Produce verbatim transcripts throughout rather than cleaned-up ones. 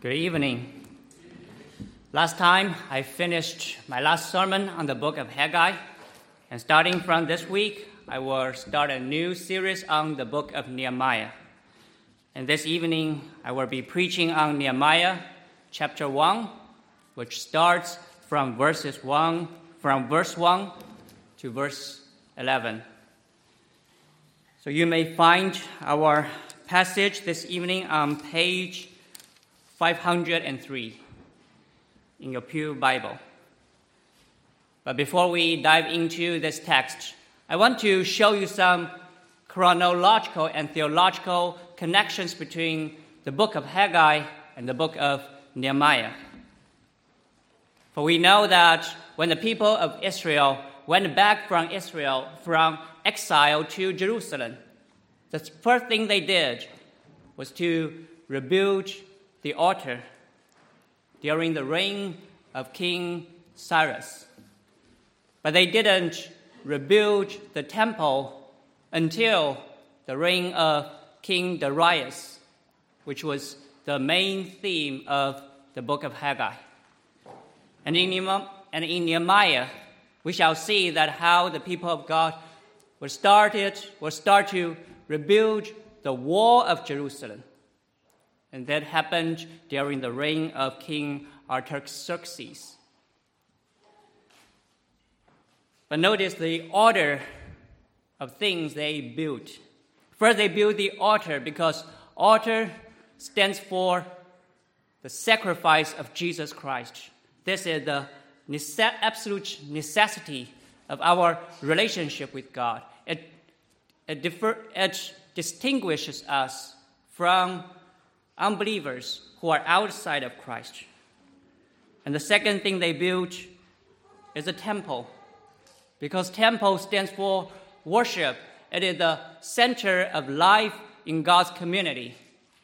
Good evening. Last time, I finished my last sermon on the book of Haggai, and starting from this week, I will start a new series on the book of Nehemiah. And this evening, I will be preaching on Nehemiah chapter one, which starts from verses one, from verse one to verse eleven. So you may find our passage this evening on page five hundred three in your Pew Bible. But before we dive into this text, I want to show you some chronological and theological connections between the book of Haggai and the book of Nehemiah. For we know that when the people of Israel went back from Israel, from exile to Jerusalem, the first thing they did was to rebuild the altar during the reign of King Cyrus. But they didn't rebuild the temple until the reign of King Darius, which was the main theme of the book of Haggai. And in Nehemiah, we shall see that how the people of God will started will start to rebuild the wall of Jerusalem. And that happened during the reign of King Artaxerxes. But notice the order of things they built. First, they built the altar because altar stands for the sacrifice of Jesus Christ. This is the nece- absolute necessity of our relationship with God. It, it, differ, it distinguishes us from unbelievers who are outside of Christ. And the second thing they built is a temple, because temple stands for worship. It is the center of life in God's community.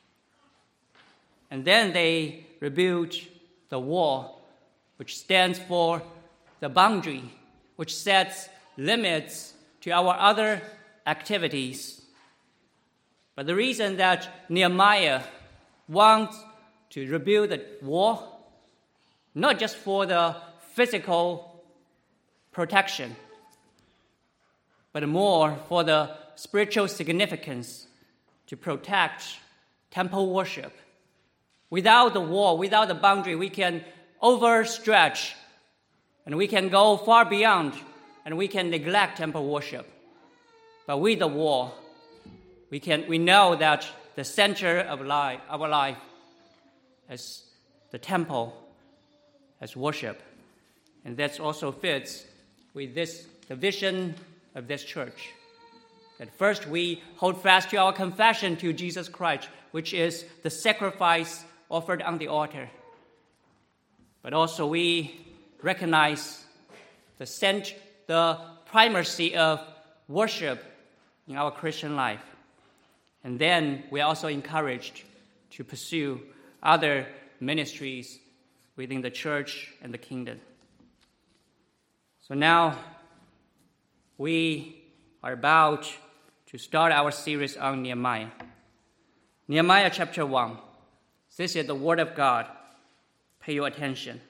And then they rebuilt the wall, which stands for the boundary, which sets limits to our other activities. But the reason that Nehemiah wants to rebuild the wall, not just for the physical protection, but more for the spiritual significance to protect temple worship. Without the wall, without the boundary, we can overstretch and we can go far beyond and we can neglect temple worship. But with the wall, we can we know that the center of life, our life as the temple, as worship. And that also fits with this the vision of this church. That first we hold fast to our confession to Jesus Christ, which is the sacrifice offered on the altar. But also we recognize the cent- the primacy of worship in our Christian life. And then we are also encouraged to pursue other ministries within the church and the kingdom. So now we are about to start our series on Nehemiah. Nehemiah chapter one. This is the word of God. Pay your attention.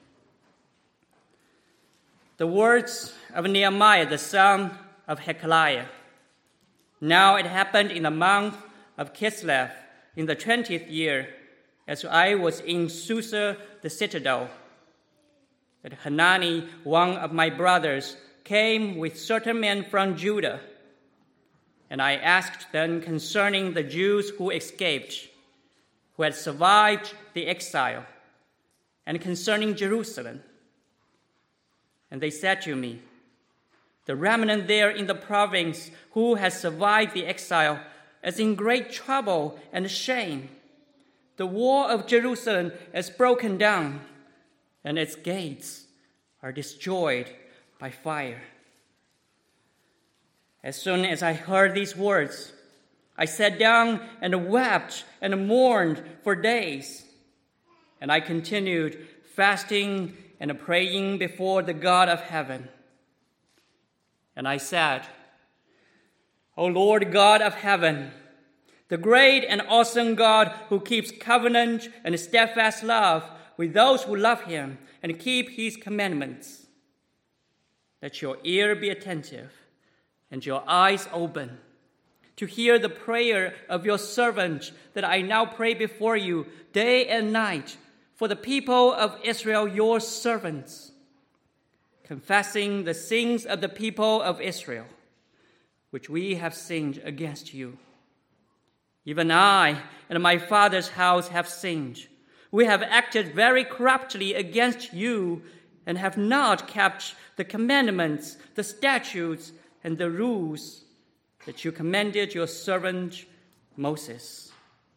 The words of Nehemiah, the son of Hekeliah. Now it happened in the month of Kislev, in the twentieth year, as I was in Susa, the citadel, that Hanani, one of my brothers, came with certain men from Judah. And I asked them concerning the Jews who escaped, who had survived the exile, and concerning Jerusalem. And they said to me, the remnant there in the province who has survived the exile is in great trouble and shame. The wall of Jerusalem is broken down, and its gates are destroyed by fire. As soon as I heard these words, I sat down and wept and mourned for days. And I continued fasting and praying before the God of heaven. And I said, O Lord God of heaven, the great and awesome God who keeps covenant and steadfast love with those who love him and keep his commandments. Let your ear be attentive and your eyes open to hear the prayer of your servant that I now pray before you day and night for the people of Israel, your servants, confessing the sins of the people of Israel, which we have sinned against you. Even I and my father's house have sinned. We have acted very corruptly against you and have not kept the commandments, the statutes, and the rules that you commanded your servant Moses.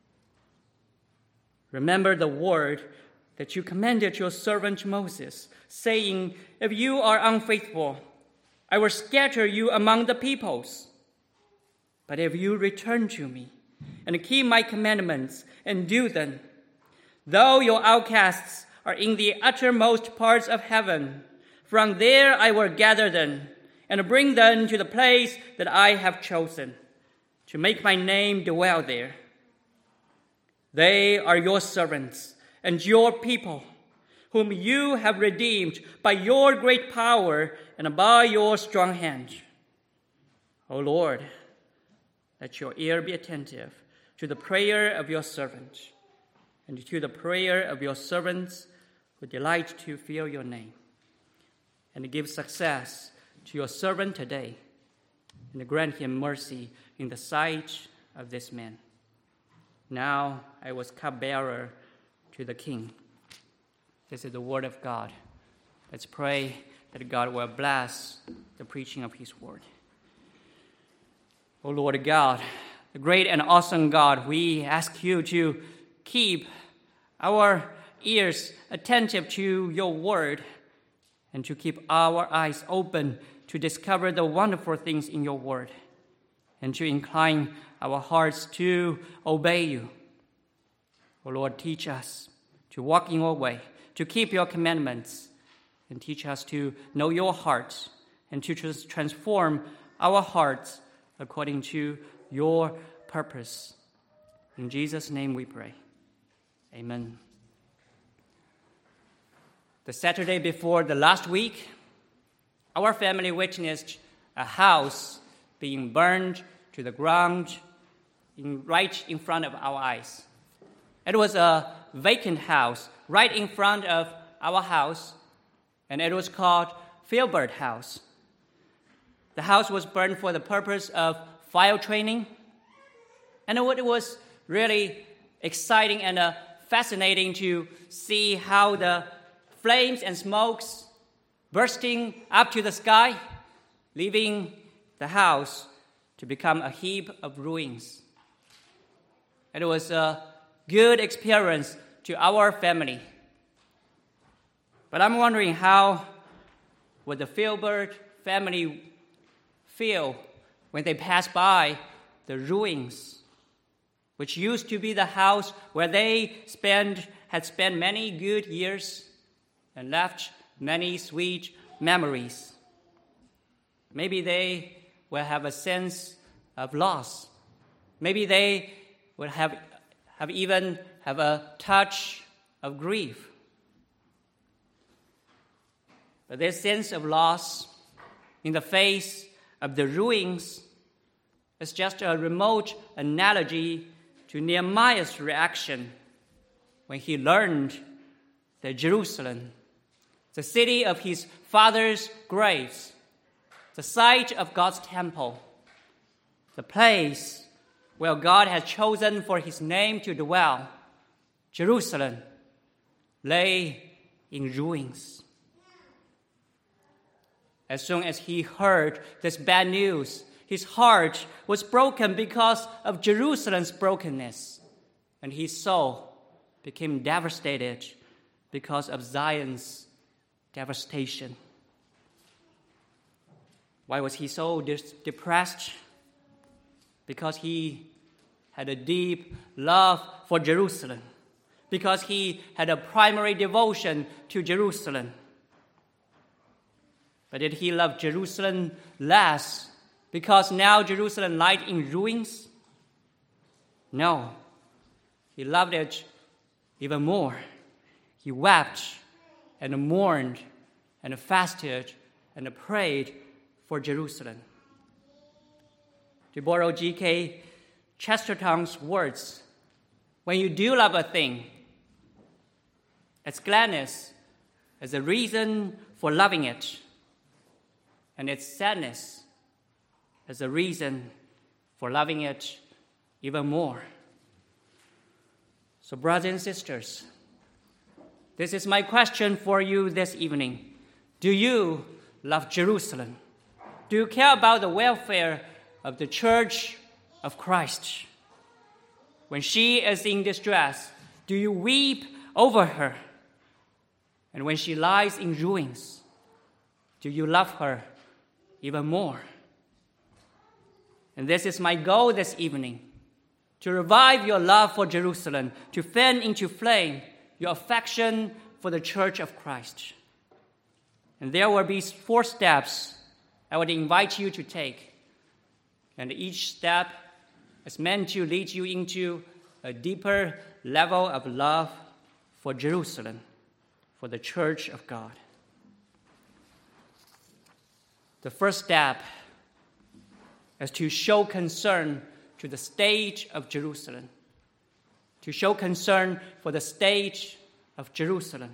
Remember the word that you commanded your servant Moses, saying, if you are unfaithful, I will scatter you among the peoples. But if you return to me and keep my commandments and do them, though your outcasts are in the uttermost parts of heaven, from there I will gather them and bring them to the place that I have chosen, to make my name dwell there. They are your servants and your people, whom you have redeemed by your great power and by your strong hand. O Lord, let your ear be attentive to the prayer of your servant and to the prayer of your servants who delight to fear your name, and give success to your servant today, and grant him mercy in the sight of this man. Now I was cupbearer to the king. This is the word of God. Let's pray that God will bless the preaching of his word. O Lord God, the great and awesome God, we ask you to keep our ears attentive to your word and to keep our eyes open to discover the wonderful things in your word, and to incline our hearts to obey you. O Lord, teach us to walk in your way, to keep your commandments, and teach us to know your heart and to transform our hearts according to your purpose. In Jesus' name we pray. Amen. The Saturday before the last week, our family witnessed a house being burned to the ground in, right in front of our eyes. It was a vacant house right in front of our house, and it was called Filbert House. The house was burned for the purpose of fire training, and it was really exciting and uh, fascinating to see how the flames and smokes bursting up to the sky, leaving the house to become a heap of ruins. It was a good experience to our family. But I'm wondering, how would the Filbert family feel when they pass by the ruins, which used to be the house where they spent, had spent many good years and left many sweet memories? Maybe they will have a sense of loss. Maybe they will have, have even have a touch of grief. But this sense of loss in the face of the ruins is just a remote analogy to Nehemiah's reaction when he learned that Jerusalem, the city of his father's graves, the site of God's temple, the place where God has chosen for his name to dwell, Jerusalem, lay in ruins. As soon as he heard this bad news, his heart was broken because of Jerusalem's brokenness, and his soul became devastated because of Zion's devastation. Why was he so dis- depressed? Because he had a deep love for Jerusalem, because he had a primary devotion to Jerusalem. But did he love Jerusalem less because now Jerusalem lies in ruins? No, he loved it even more. He wept and mourned and fasted and prayed for Jerusalem. To borrow G K Chesterton's words, when you do love a thing, its gladness is a reason for loving it, and its sadness is a reason for loving it even more. So, brothers and sisters, this is my question for you this evening. Do you love Jerusalem? Do you care about the welfare of the Church of Christ? When she is in distress, do you weep over her? And when she lies in ruins, do you love her even more? And this is my goal this evening, to revive your love for Jerusalem, to fan into flame your affection for the Church of Christ. And there will be four steps I would invite you to take. And each step is meant to lead you into a deeper level of love for Jerusalem, for the Church of God. The first step is to show concern to the state of Jerusalem, to show concern for the state of Jerusalem.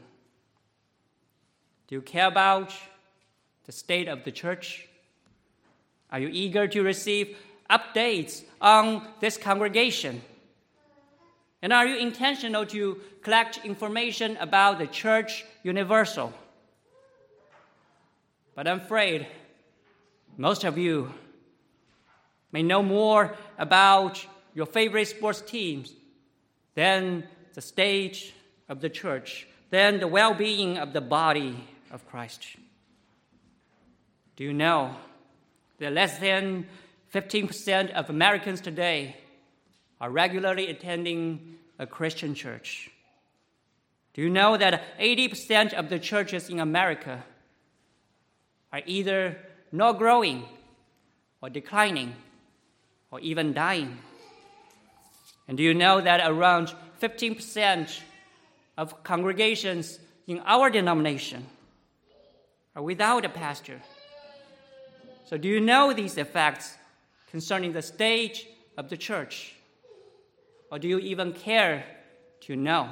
Do you care about the state of the church? Are you eager to receive updates on this congregation? And are you intentional to collect information about the Church Universal? But I'm afraid most of you may know more about your favorite sports teams than the state of the church, than the well-being of the body of Christ. Do you know that less than fifteen percent of Americans today are regularly attending a Christian church? Do you know that eighty percent of the churches in America are either not growing or declining or even dying? And do you know that around fifteen percent of congregations in our denomination are without a pastor? So do you know these facts concerning the state of the church? Or do you even care to know?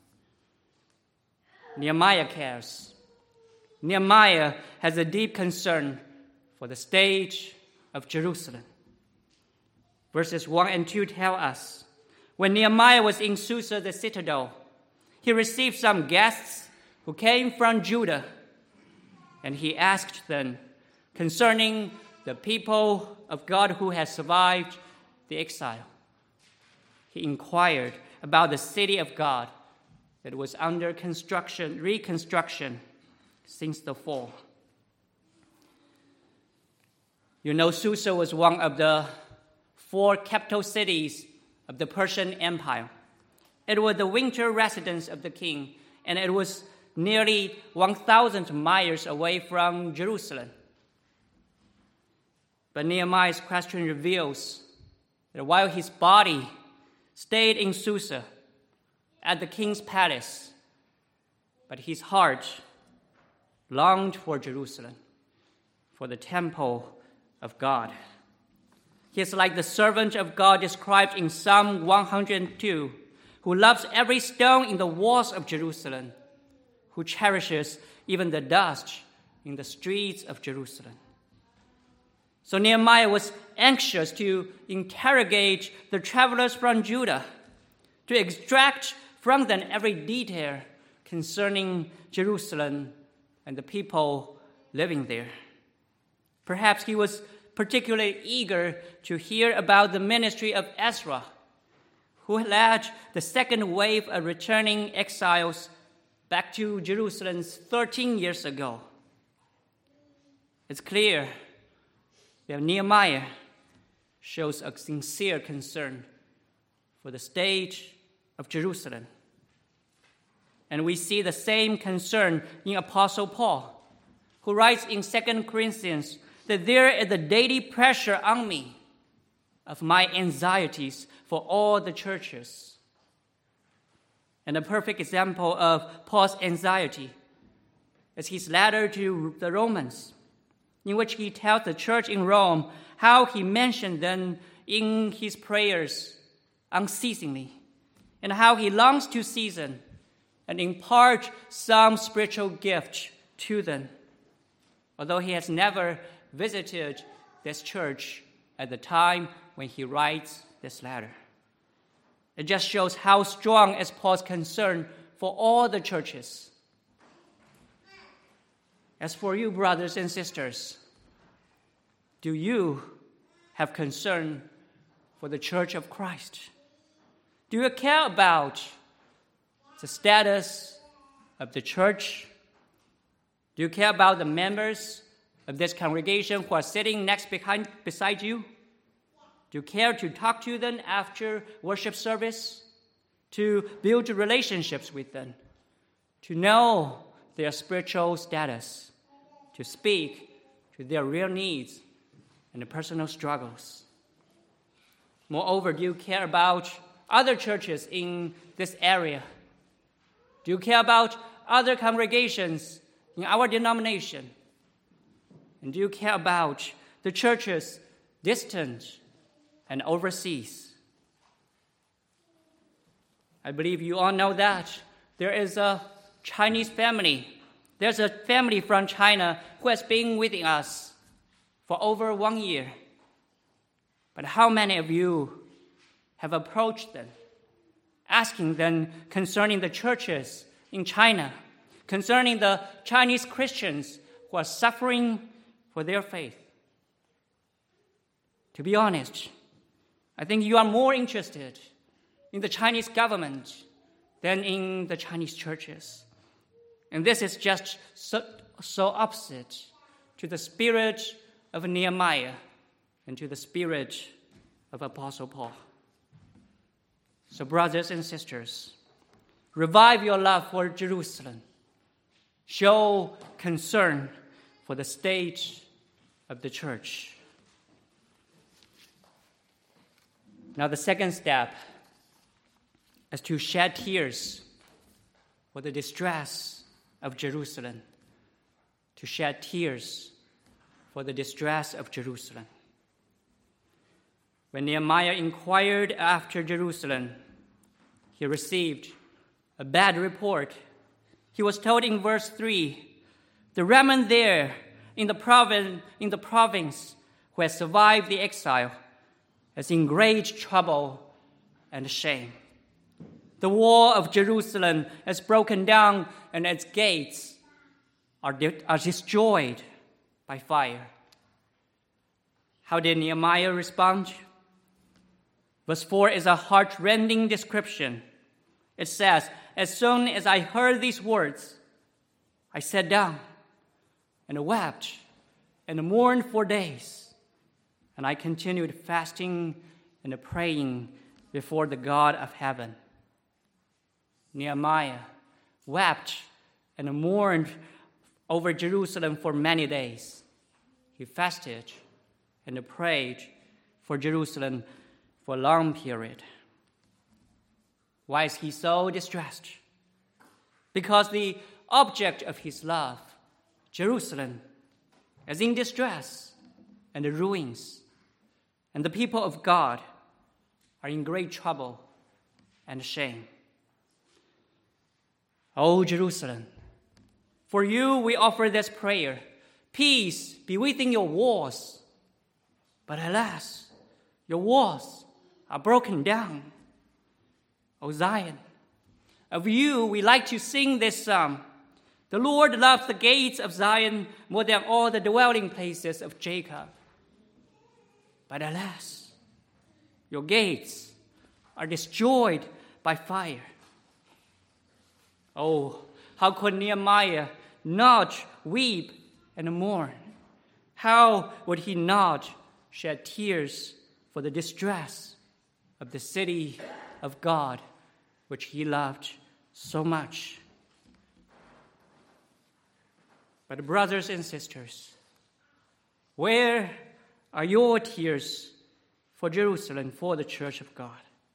Nehemiah cares. Nehemiah has a deep concern for the state of Jerusalem. Verses one and two tell us, when Nehemiah was in Susa, the citadel, he received some guests who came from Judah, and he asked them concerning the people of God who had survived the exile. He inquired about the city of God that was under construction, reconstruction since the fall. You know, Susa was one of the four capital cities of the Persian Empire. It was the winter residence of the king, and it was nearly one thousand miles away from Jerusalem. But Nehemiah's question reveals that while his body stayed in Susa at the king's palace, but his heart longed for Jerusalem, for the temple of God. He is like the servant of God described in Psalm one hundred two, who loves every stone in the walls of Jerusalem, who cherishes even the dust in the streets of Jerusalem. So Nehemiah was anxious to interrogate the travelers from Judah, to extract from them every detail concerning Jerusalem and the people living there. Perhaps he was particularly eager to hear about the ministry of Ezra, who led the second wave of returning exiles back to Jerusalem thirteen years ago. It's clear that Nehemiah shows a sincere concern for the state of Jerusalem. And we see the same concern in Apostle Paul, who writes in Second Corinthians that there is a daily pressure on me of my anxieties for all the churches. And a perfect example of Paul's anxiety is his letter to the Romans, in which he tells the church in Rome how he mentioned them in his prayers unceasingly, and how he longs to season and impart some spiritual gift to them, although he has never visited this church at the time when he writes this letter. It just shows how strong is Paul's concern for all the churches. As for you, brothers and sisters, do you have concern for the church of Christ? Do you care about the status of the church? Do you care about the members of this congregation who are sitting next behind, beside you? Do you care to talk to them after worship service? To build relationships with them? To know their spiritual status? To speak to their real needs and personal struggles? Moreover, do you care about other churches in this area? Do you care about other congregations in our denomination? And do you care about the churches distant and overseas? I believe you all know that there is a Chinese family. There's a family from China who has been with us for over one year. But how many of you have approached them, asking them concerning the churches in China, concerning the Chinese Christians who are suffering for their faith? To be honest, I think you are more interested in the Chinese government than in the Chinese churches. And this is just so, so opposite to the spirit of Nehemiah and to the spirit of Apostle Paul. So, brothers and sisters, revive your love for Jerusalem. Show concern for the state of the church. Now, the second step is to shed tears for the distress of Jerusalem. To shed tears for the distress of Jerusalem. When Nehemiah inquired after Jerusalem, he received a bad report. He was told in verse three, the remnant there in the province, in the province who has survived the exile is in great trouble and shame. The wall of Jerusalem is broken down and its gates are, de- are destroyed by fire. How did Nehemiah respond? Verse four is a heart-rending description. It says, as soon as I heard these words, I sat down and wept and mourned for days. And I continued fasting and praying before the God of heaven. Nehemiah wept and mourned over Jerusalem for many days. He fasted and prayed for Jerusalem for a long period. Why is he so distressed? Because the object of his love, Jerusalem, is in distress and ruins, and the people of God are in great trouble and shame. O Jerusalem, for you we offer this prayer, peace be within your walls. But alas, your walls are broken down. O Zion, of you we like to sing this psalm. The Lord loves the gates of Zion more than all the dwelling places of Jacob. But alas, your gates are destroyed by fire. Oh, how could Nehemiah not weep and mourn? How would he not shed tears for the distress of the city of God, which he loved so much? But brothers and sisters, where are your tears for Jerusalem, for the church of God?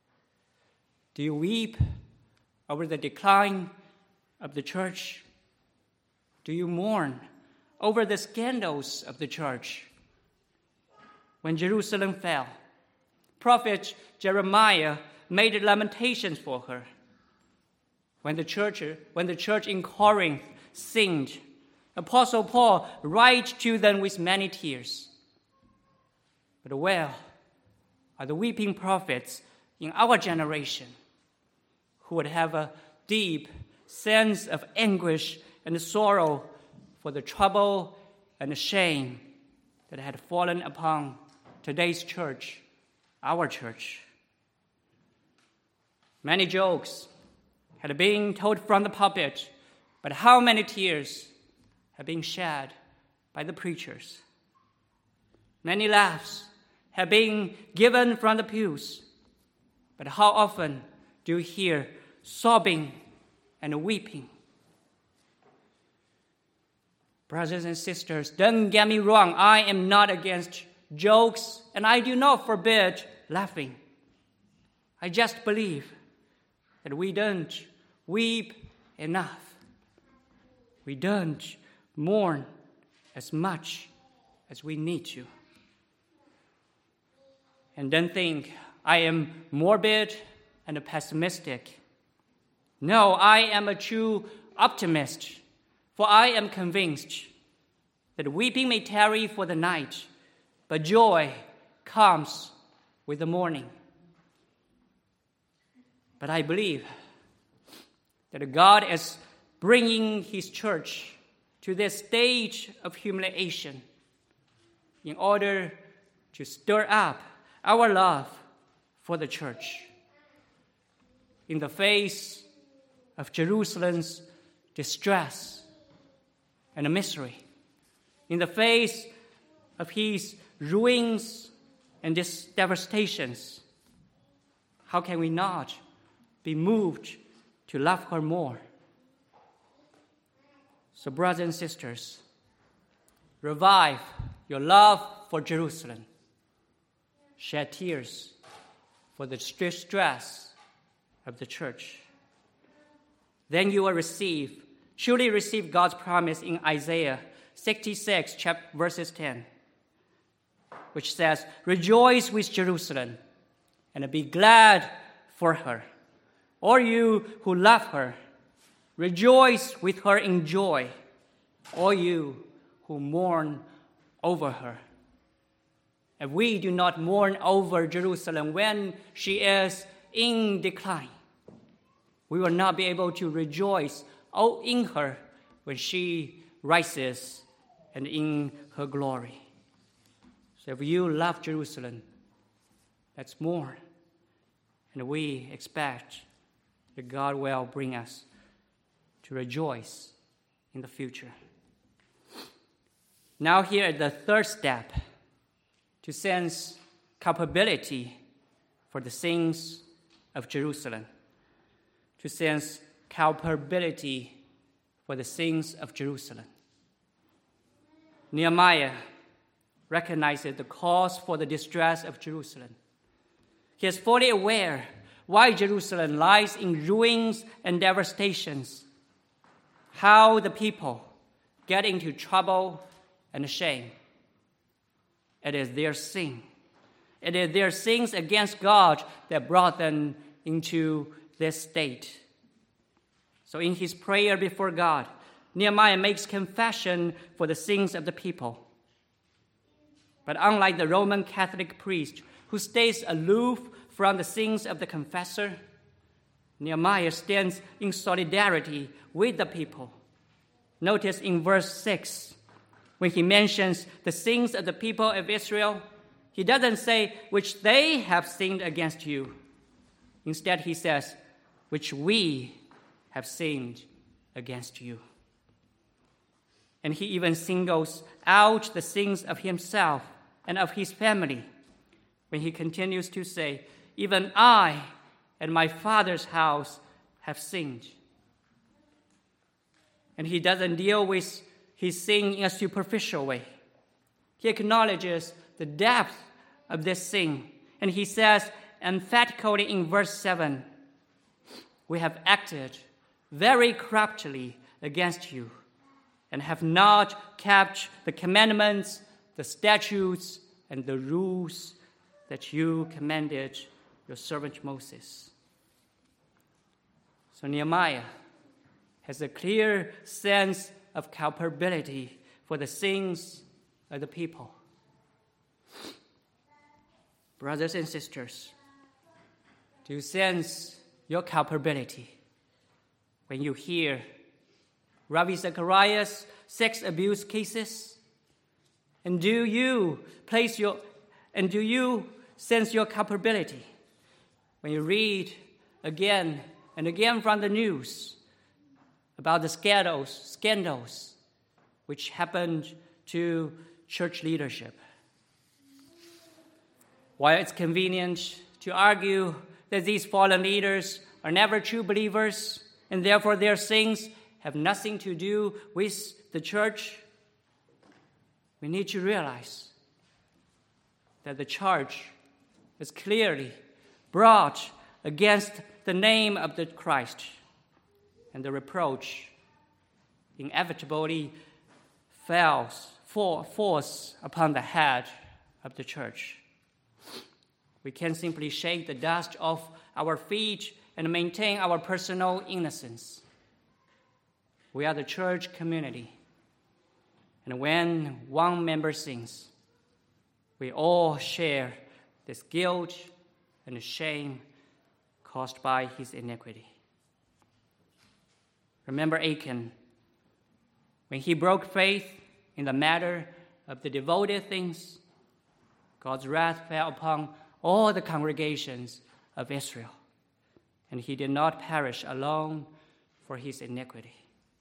Do you weep over the decline of the church? Do you mourn over the scandals of the church? When Jerusalem fell, prophet Jeremiah made lamentations for her. When the church, when the church in Corinth sinned, Apostle Paul writes to them with many tears. But where are the weeping prophets in our generation who would have a deep sense of anguish and sorrow for the trouble and the shame that had fallen upon today's church, our church? Many jokes had been told from the pulpit, but how many tears have been shed by the preachers? Many laughs have been given from the pews, but how often do you hear sobbing and weeping? Brothers and sisters, don't get me wrong, I am not against jokes, and I do not forbid laughing. I just believe that we don't weep enough. We don't mourn as much as we need to. And don't think I am morbid and pessimistic. No, I am a true optimist, for I am convinced that weeping may tarry for the night, but joy comes with the morning. But I believe that God is bringing his church to this stage of humiliation in order to stir up our love for the church. In the face of Jerusalem's distress and misery, in the face of his ruins and his devastations, how can we not be moved to love her more? So, brothers and sisters, revive your love for Jerusalem. Shed tears for the distress of the church. Then you will receive, surely receive God's promise in Isaiah sixty-six, chapter, verses ten, which says, "Rejoice with Jerusalem and be glad for her. All you who love her, rejoice with her in joy, all you who mourn over her." If we do not mourn over Jerusalem when she is in decline, we will not be able to rejoice in her when she rises and in her glory. So if you love Jerusalem, let's mourn, and we expect that God will bring us to rejoice in the future. Now here is the third step, to sense culpability for the sins of Jerusalem. To sense culpability for the sins of Jerusalem. Nehemiah recognizes the cause for the distress of Jerusalem. He is fully aware why Jerusalem lies in ruins and devastations, how the people get into trouble and shame. It is their sin. It is their sins against God that brought them into this state. So in his prayer before God, Nehemiah makes confession for the sins of the people. But unlike the Roman Catholic priest who stays aloof from the sins of the confessor, Nehemiah stands in solidarity with the people. Notice in verse six, when he mentions the sins of the people of Israel, he doesn't say, which they have sinned against you. Instead, he says, which we have sinned against you. And he even singles out the sins of himself and of his family when he continues to say, even I and my father's house have sinned. And he doesn't deal with his sin in a superficial way. He acknowledges the depth of this sin. And he says emphatically in verse seven, we have acted very corruptly against you, and have not kept the commandments, the statutes, and the rules that you commanded your servant Moses." So Nehemiah has a clear sense of culpability for the sins of the people. Brothers and sisters, do you sense your culpability when you hear Ravi Zacharias' sex abuse cases? And do you place your and do you sense your culpability when you read again and again from the news about the scandals, scandals which happened to church leadership? While it's convenient to argue that these fallen leaders are never true believers and therefore their sins have nothing to do with the church, we need to realize that the charge is clearly brought against the name of the Christ, and the reproach inevitably falls, fall, falls upon the head of the church. We can simply shake the dust off our feet and maintain our personal innocence. We are the church community, and when one member sins, we all share this guilt and shame caused by his iniquity. Remember Achan, when he broke faith in the matter of the devoted things, God's wrath fell upon all the congregations of Israel, and he did not perish alone for his iniquity.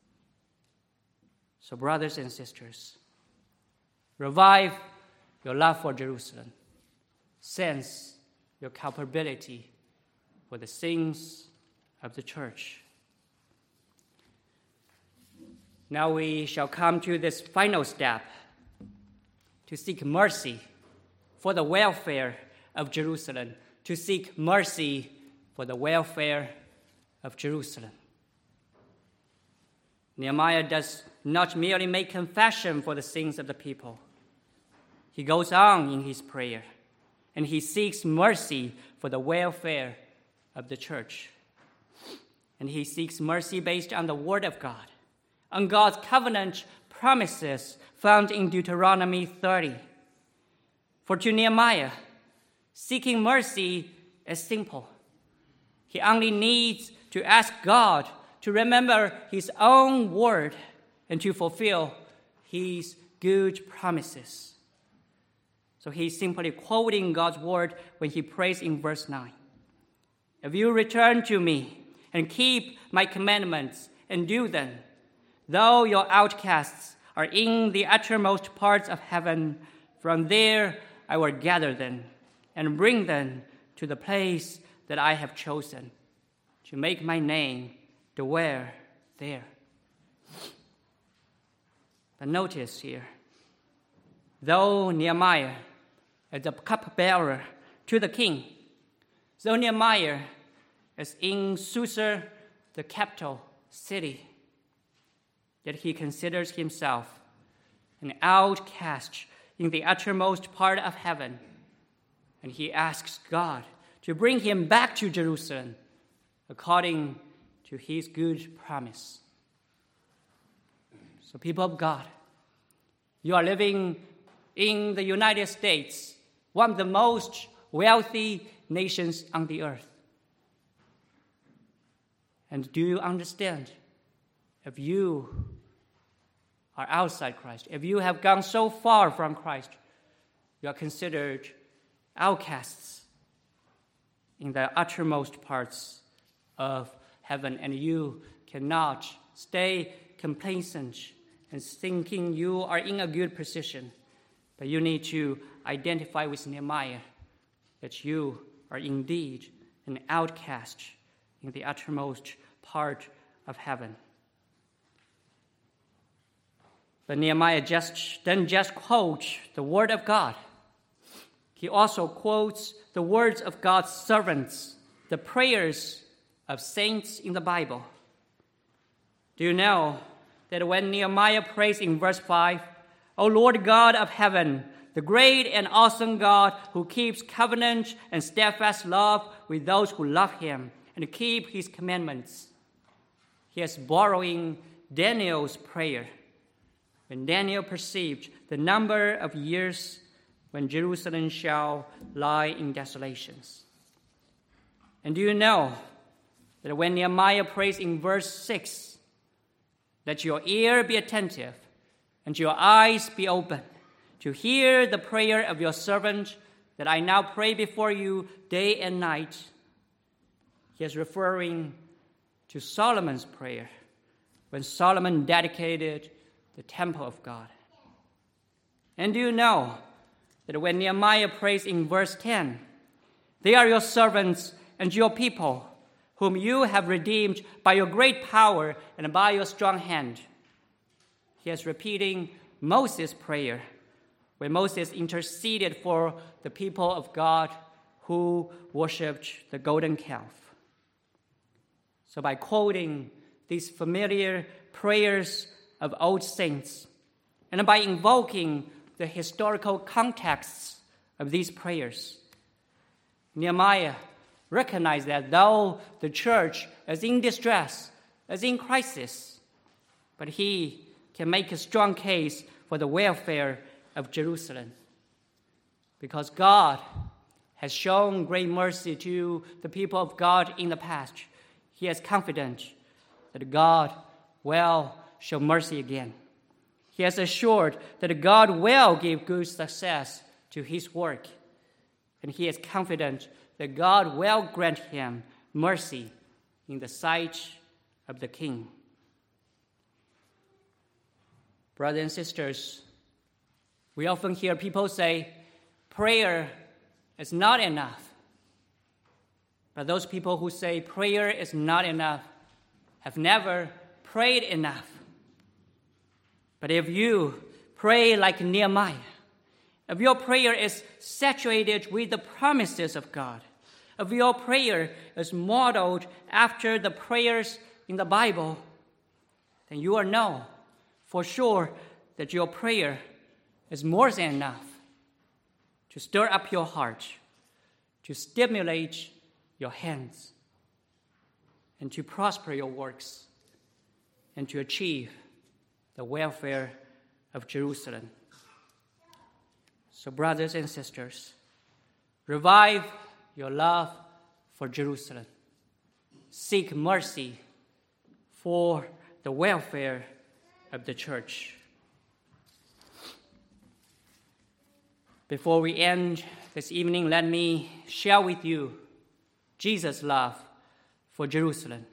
So, brothers and sisters, revive your love for Jerusalem. Sense your culpability for the sins of the church. Now we shall come to this final step, to seek mercy for the welfare of Jerusalem, to seek mercy for the welfare of Jerusalem. Nehemiah does not merely make confession for the sins of the people. He goes on in his prayer, and he seeks mercy for the welfare of the church. And he seeks mercy based on the Word of God, on God's covenant promises found in Deuteronomy thirty. For to Nehemiah, seeking mercy is simple. He only needs to ask God to remember his own word and to fulfill his good promises. So he's simply quoting God's word when he prays in verse nine. "If you return to me and keep my commandments and do them, though your outcasts are in the uttermost parts of heaven, from there I will gather them and bring them to the place that I have chosen, to make my name dwell there." But notice here, though Nehemiah is the cupbearer to the king, though Nehemiah is in Susa, the capital city, yet he considers himself an outcast in the uttermost part of heaven, and he asks God to bring him back to Jerusalem according to his good promise. So, people of God, you are living in the United States, one of the most wealthy nations on the earth. And do you understand? If you are outside Christ, if you have gone so far from Christ, you are considered outcasts in the uttermost parts of heaven, and you cannot stay complacent and thinking you are in a good position. But you need to identify with Nehemiah that you are indeed an outcast in the uttermost part of heaven. But Nehemiah just doesn't just quote the word of God. He also quotes the words of God's servants, the prayers of saints in the Bible. Do you know that when Nehemiah prays in verse five, O Lord God of heaven, the great and awesome God who keeps covenant and steadfast love with those who love him and keep his commandments. He is borrowing Daniel's prayer when Daniel perceived the number of years when Jerusalem shall lie in desolations. And do you know that when Nehemiah prays in verse six, let your ear be attentive and your eyes be open to hear the prayer of your servant that I now pray before you day and night. He is referring to Solomon's prayer when Solomon dedicated the temple of God. And do you know that when Nehemiah prays in verse ten, they are your servants and your people, whom you have redeemed by your great power and by your strong hand. He is repeating Moses' prayer when Moses interceded for the people of God who worshipped the golden calf. So by quoting these familiar prayers of old saints, and by invoking the historical contexts of these prayers, Nehemiah recognized that though the church is in distress, is in crisis, but he can make a strong case for the welfare of Jerusalem. Because God has shown great mercy to the people of God in the past, he is confident that God will show mercy again. He has assured that God will give good success to his work, and he is confident that God will grant him mercy in the sight of the king. Brothers and sisters, we often hear people say, prayer is not enough. But those people who say prayer is not enough have never prayed enough. But if you pray like Nehemiah, if your prayer is saturated with the promises of God, if your prayer is modeled after the prayers in the Bible, then you will know for sure that your prayer is more than enough to stir up your heart, to stimulate your hands, and to prosper your works, and to achieve the welfare of Jerusalem. So, brothers and sisters, revive your love for Jerusalem. Seek mercy for the welfare of the church. Before we end this evening, let me share with you Jesus' love for Jerusalem.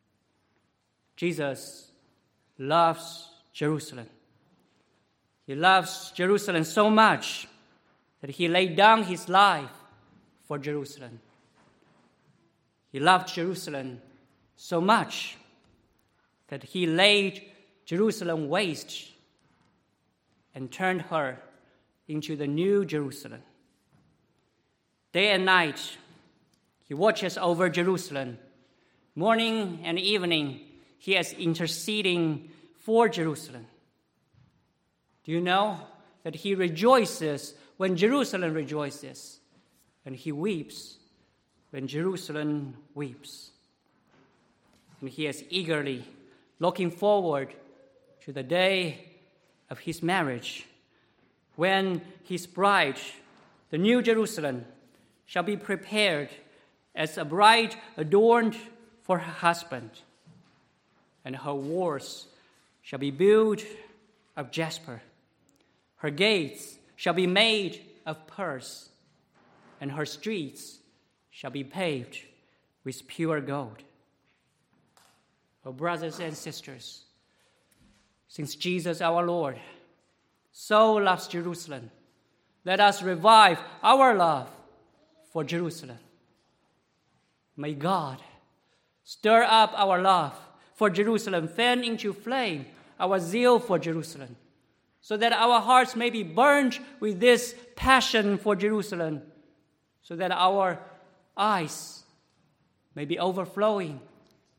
Jesus loves Jerusalem. He loves Jerusalem so much that he laid down his life for Jerusalem. He loved Jerusalem so much that he laid Jerusalem waste and turned her into the new Jerusalem. Day and night, he watches over Jerusalem. Morning and evening, he is interceding for Jerusalem. Do you know that he rejoices when Jerusalem rejoices, and he weeps when Jerusalem weeps? And he is eagerly looking forward to the day of his marriage, when his bride, the New Jerusalem, shall be prepared as a bride adorned for her husband, and her walls shall be built of jasper. Her gates shall be made of pearls, and her streets shall be paved with pure gold. Oh, brothers and sisters, since Jesus our Lord so loves Jerusalem, let us revive our love for Jerusalem. May God stir up our love for Jerusalem, fan into flame our zeal for Jerusalem, so that our hearts may be burned with this passion for Jerusalem, so that our eyes may be overflowing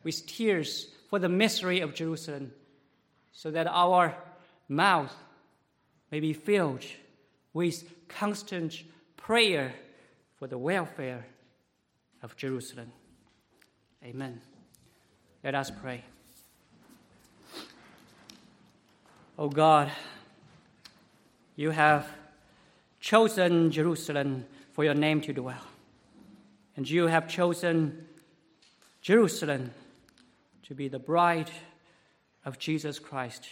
with tears for the misery of Jerusalem, so that our mouth may be filled with constant prayer for the welfare of Jerusalem. Amen. Let us pray. O God, you have chosen Jerusalem for your name to dwell, and you have chosen Jerusalem to be the bride of Jesus Christ.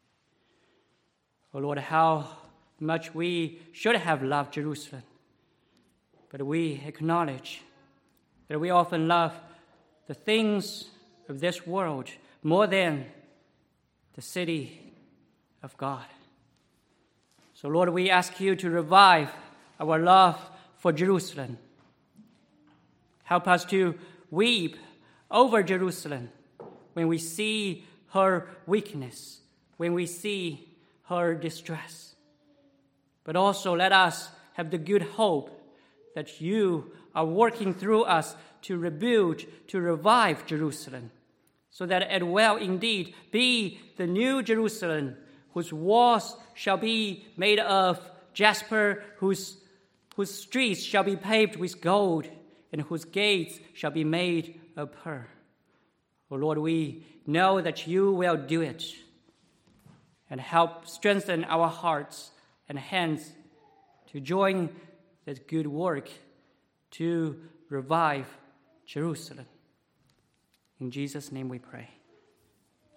O Lord, how much we should have loved Jerusalem, but we acknowledge that we often love the things of this world more than the city of God. So, Lord, we ask you to revive our love for Jerusalem. Help us to weep over Jerusalem when we see her weakness, when we see her distress. But also let us have the good hope that you are working through us to rebuild, to revive Jerusalem, so that it will indeed be the new Jerusalem, whose walls shall be made of jasper, whose, whose streets shall be paved with gold, and whose gates shall be made of pearl. Oh Lord, we know that you will do it, and help strengthen our hearts and hands to join this good work to revive Jerusalem. In Jesus' name we pray.